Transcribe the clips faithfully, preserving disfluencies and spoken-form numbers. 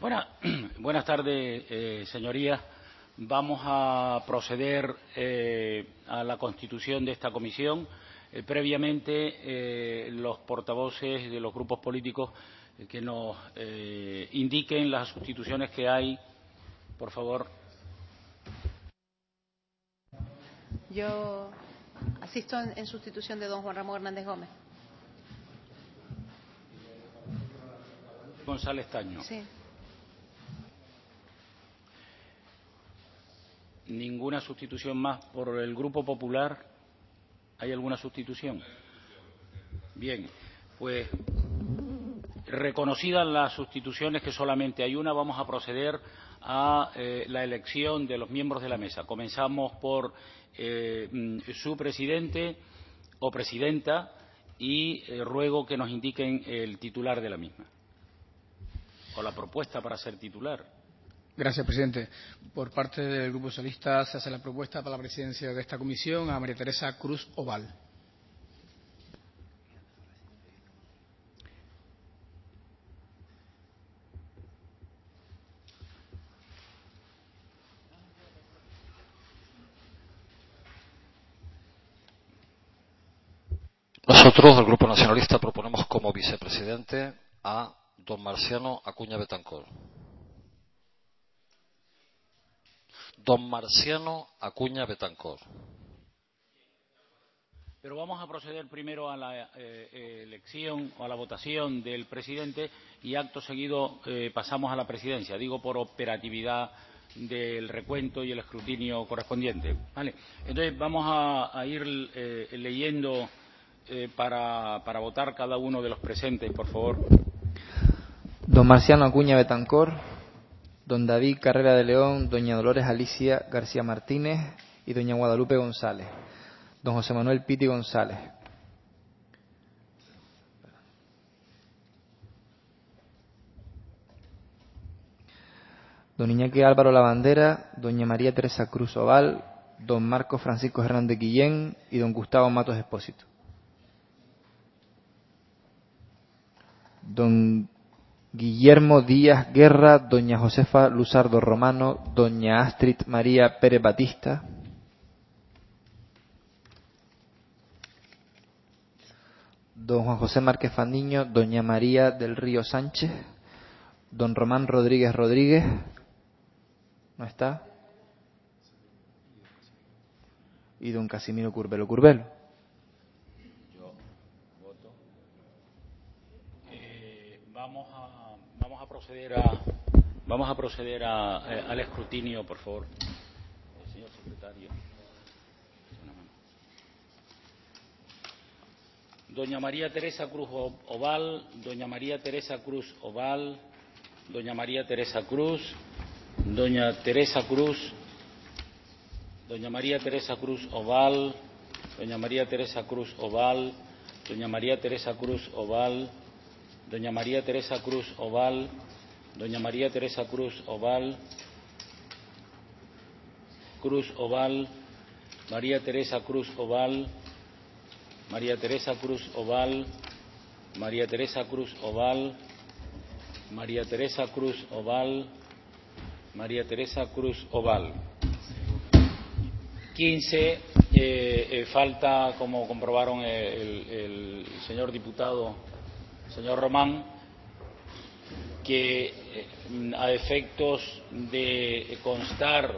Buena, buenas tardes, eh, señorías. Vamos a proceder eh, a la constitución de esta comisión. Eh, previamente, eh, los portavoces de los grupos políticos eh, que nos eh, indiquen las sustituciones que hay, por favor. Yo asisto en, en sustitución de don Juan Ramón Hernández Gómez. González Taño. Sí. Ninguna sustitución más por el Grupo Popular. ¿Hay alguna sustitución? Bien, pues reconocidas las sustituciones, que solamente hay una, vamos a proceder a eh, la elección de los miembros de la mesa. Comenzamos por eh, su presidente o presidenta y eh, ruego que nos indiquen el titular de la misma o la propuesta para ser titular. Gracias, presidente. Por parte del Grupo Socialista se hace la propuesta para la presidencia de esta comisión a María Teresa Cruz Oval. Nosotros, el Grupo Nacionalista, proponemos como vicepresidente a don Marciano Acuña Betancor. Don Marciano Acuña Betancor. Pero vamos a proceder primero a la eh, elección o a la votación del presidente y acto seguido eh, pasamos a la presidencia. Digo por operatividad del recuento y el escrutinio correspondiente. ¿Vale? Entonces vamos a, a ir eh, leyendo eh, para, para votar cada uno de los presentes, por favor. Don Marciano Acuña Betancor, don David Carrera de León, doña Dolores Alicia García Martínez y doña Guadalupe González. Don José Manuel Piti González. Don Iñaki Álvaro Lavandera, doña María Teresa Cruz Oval, don Marcos Francisco Hernández Guillén y don Gustavo Matos Expósito. Don Guillermo Díaz Guerra, doña Josefa Luzardo Romano, doña Astrid María Pérez Batista. Don Juan José Márquez Fandiño, doña María del Río Sánchez, don Román Rodríguez Rodríguez, ¿no está? Y don Casimiro Curbelo Curbelo. Yo voto. Eh, vamos a vamos a proceder a vamos a proceder a, eh, al escrutinio, por favor. El señor secretario. Doña María Teresa Cruz Oval, doña María Teresa Cruz Oval, doña María Teresa Cruz, doña Teresa Cruz, doña María Teresa Cruz Oval, doña María Teresa Cruz Oval, doña María Teresa Cruz Oval, doña María Teresa Cruz Oval, doña María Teresa Cruz Oval, Cruz Oval, María Teresa Cruz Oval, María Teresa Cruz Oval, María Teresa Cruz Oval, María Teresa Cruz Oval, María Teresa Cruz Oval. quince, eh, eh, falta, como comprobaron el, el, el señor diputado, señor Román, que eh, a efectos de constar,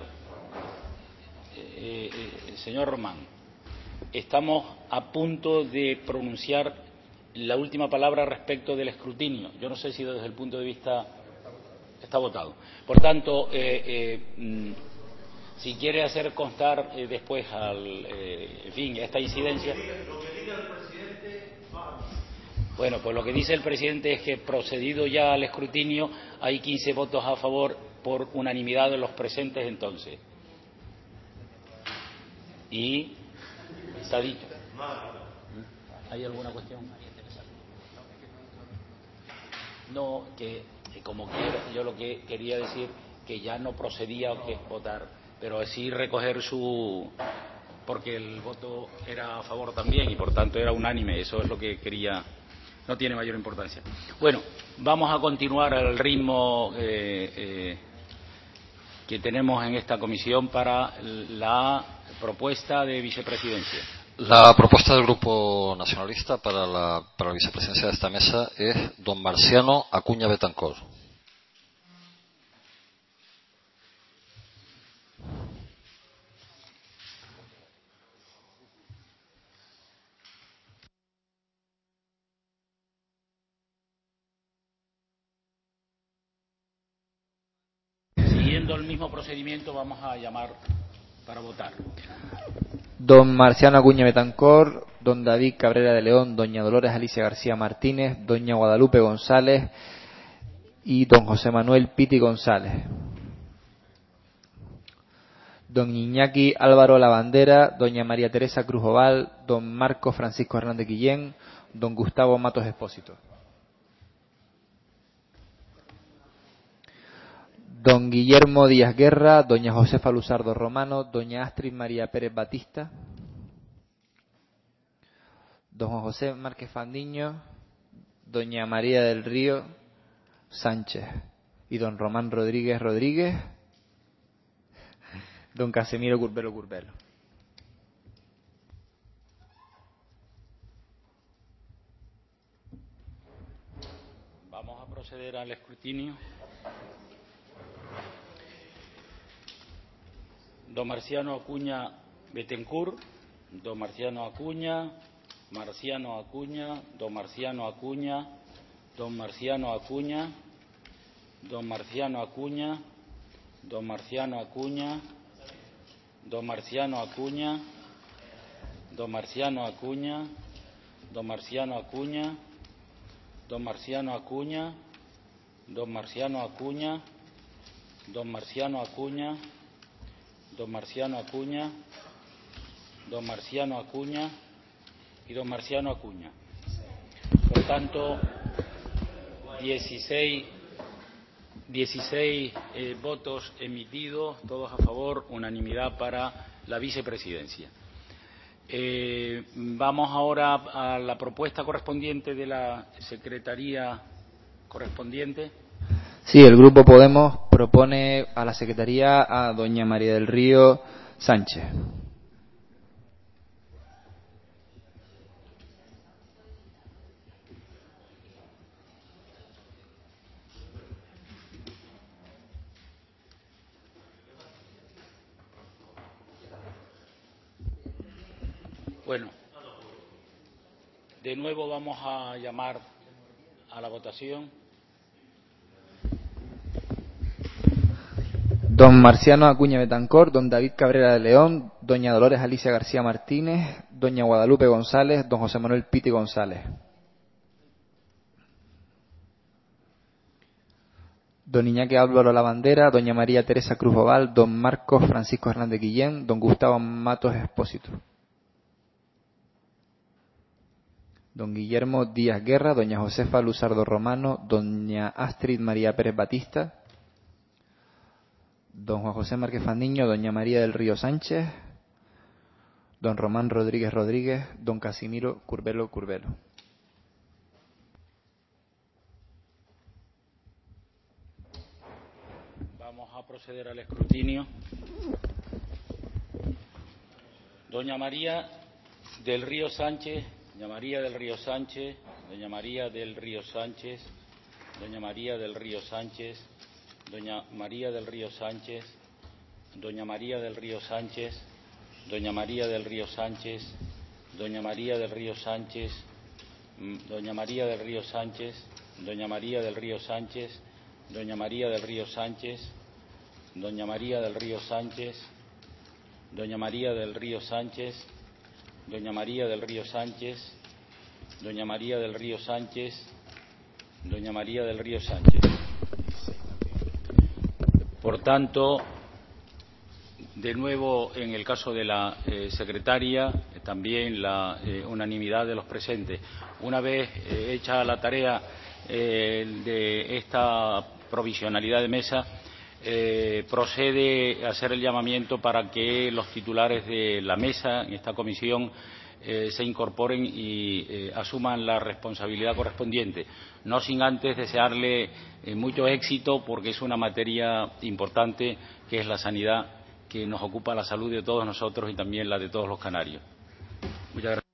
eh, eh, señor Román, estamos a punto de pronunciar la última palabra respecto del escrutinio. Yo no sé si desde el punto de vista está votado. Por tanto, eh, eh, si quiere hacer constar eh, después, al, eh, en fin, esta incidencia. Bueno, pues lo que dice el presidente es que, procedido ya al escrutinio, hay quince votos a favor por unanimidad de los presentes entonces. Y está dicho. ¿Hay alguna cuestión? No, que como quiera, yo lo que quería decir que ya no procedía que votar, pero sí recoger su, porque el voto era a favor también y por tanto era unánime. Eso es lo que quería no tiene mayor importancia. Bueno, vamos a continuar al ritmo eh, eh, que tenemos en esta comisión para la propuesta de vicepresidencia. La propuesta del Grupo Nacionalista para la, para la vicepresidencia de esta mesa es don Marciano Acuña Betancor. Siguiendo el mismo procedimiento, vamos a llamar para votar. Don Marciano Acuña Betancor, don David Cabrera de León, doña Dolores Alicia García Martínez, doña Guadalupe González y don José Manuel Piti González. Don Iñaki Álvaro Lavandera, doña María Teresa Cruz Oval, don Marco Francisco Hernández Guillén, don Gustavo Matos Expósito. Don Guillermo Díaz Guerra, doña Josefa Luzardo Romano, doña Astrid María Pérez Batista, don Juan José Márquez Fandiño, doña María del Río Sánchez y don Román Rodríguez Rodríguez, don Casimiro Curbelo Curbelo. Vamos a proceder al escrutinio. Don Marciano Acuña Betancor, don Marciano Acuña, Marciano Acuña, don Marciano Acuña, don Marciano Acuña, don Marciano Acuña, don Marciano Acuña, don Marciano Acuña, don Marciano Acuña, don Marciano Acuña, don Marciano Acuña, don Marciano Acuña, don Marciano Acuña, don Marciano Acuña, don Marciano Acuña y don Marciano Acuña. Por tanto, dieciséis, dieciséis eh, votos emitidos, todos a favor, unanimidad para la vicepresidencia. Eh, vamos ahora a la propuesta correspondiente de la secretaría correspondiente. Sí, el Grupo Podemos propone a la Secretaría a doña María del Río Sánchez. Bueno, de nuevo vamos a llamar a la votación. Don Marciano Acuña Betancor, don David Cabrera de León, doña Dolores Alicia García Martínez, doña Guadalupe González, don José Manuel Piti González. Don Iñaki Álvaro Lavandera, doña María Teresa Cruz Oval, don Marcos Francisco Hernández Guillén, don Gustavo Matos Expósito. Don Guillermo Díaz Guerra, doña Josefa Luzardo Romano, doña Astrid María Pérez Batista, don Juan José Márquez Fandiño, doña María del Río Sánchez, don Román Rodríguez Rodríguez, don Casimiro Curbelo Curbelo. Vamos a proceder al escrutinio. Doña María del Río Sánchez, doña María del Río Sánchez, doña María del Río Sánchez, doña María del Río Sánchez, doña María del Río Sánchez, doña María del Río Sánchez, doña María del Río Sánchez, doña María del Río Sánchez, doña María del Río Sánchez, doña María del Río Sánchez, doña María del Río Sánchez, doña María del Río Sánchez, doña María del Río Sánchez, doña María del Río Sánchez, doña María del Río Sánchez, doña María del Río Sánchez. Por tanto, de nuevo, en el caso de la eh, secretaria, eh, también la eh, unanimidad de los presentes. Una vez eh, hecha la tarea eh, de esta provisionalidad de mesa, eh, procede a hacer el llamamiento para que los titulares de la mesa en esta comisión eh, se incorporen y eh, asuman la responsabilidad correspondiente. No sin antes desearle eh, mucho éxito, porque es una materia importante, que es la sanidad, que nos ocupa la salud de todos nosotros y también la de todos los canarios. Muchas gracias.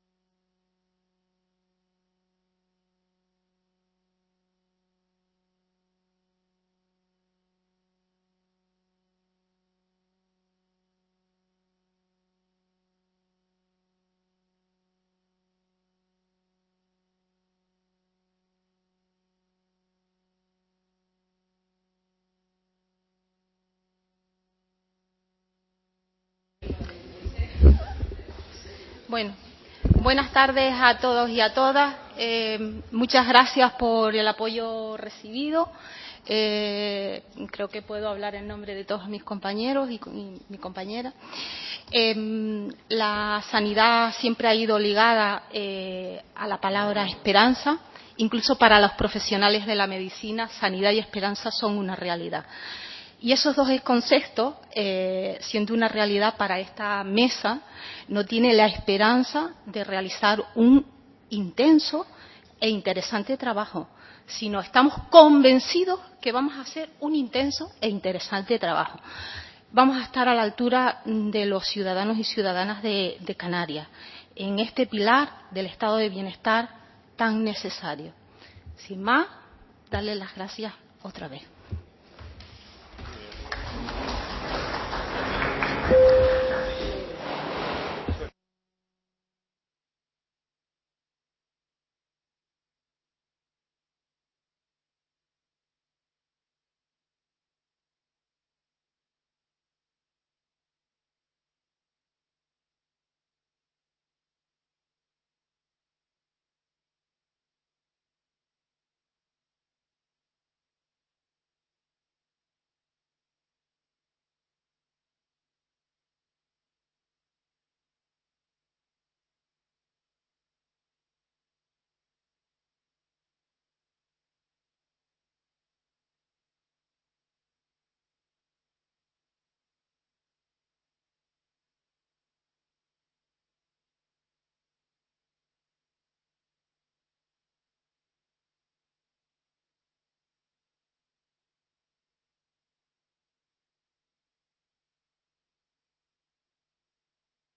Bueno, buenas tardes a todos y a todas. Eh, muchas gracias por el apoyo recibido. Eh, creo que puedo hablar en nombre de todos mis compañeros y, y mi compañera. Eh, la sanidad siempre ha ido ligada eh, a la palabra esperanza. Incluso para los profesionales de la medicina, sanidad y esperanza son una realidad. Y esos dos conceptos, eh, siendo una realidad para esta mesa, no tiene la esperanza de realizar un intenso e interesante trabajo, sino estamos convencidos que vamos a hacer un intenso e interesante trabajo. Vamos a estar a la altura de los ciudadanos y ciudadanas de, de Canarias, en este pilar del estado de bienestar tan necesario. Sin más, darle las gracias otra vez.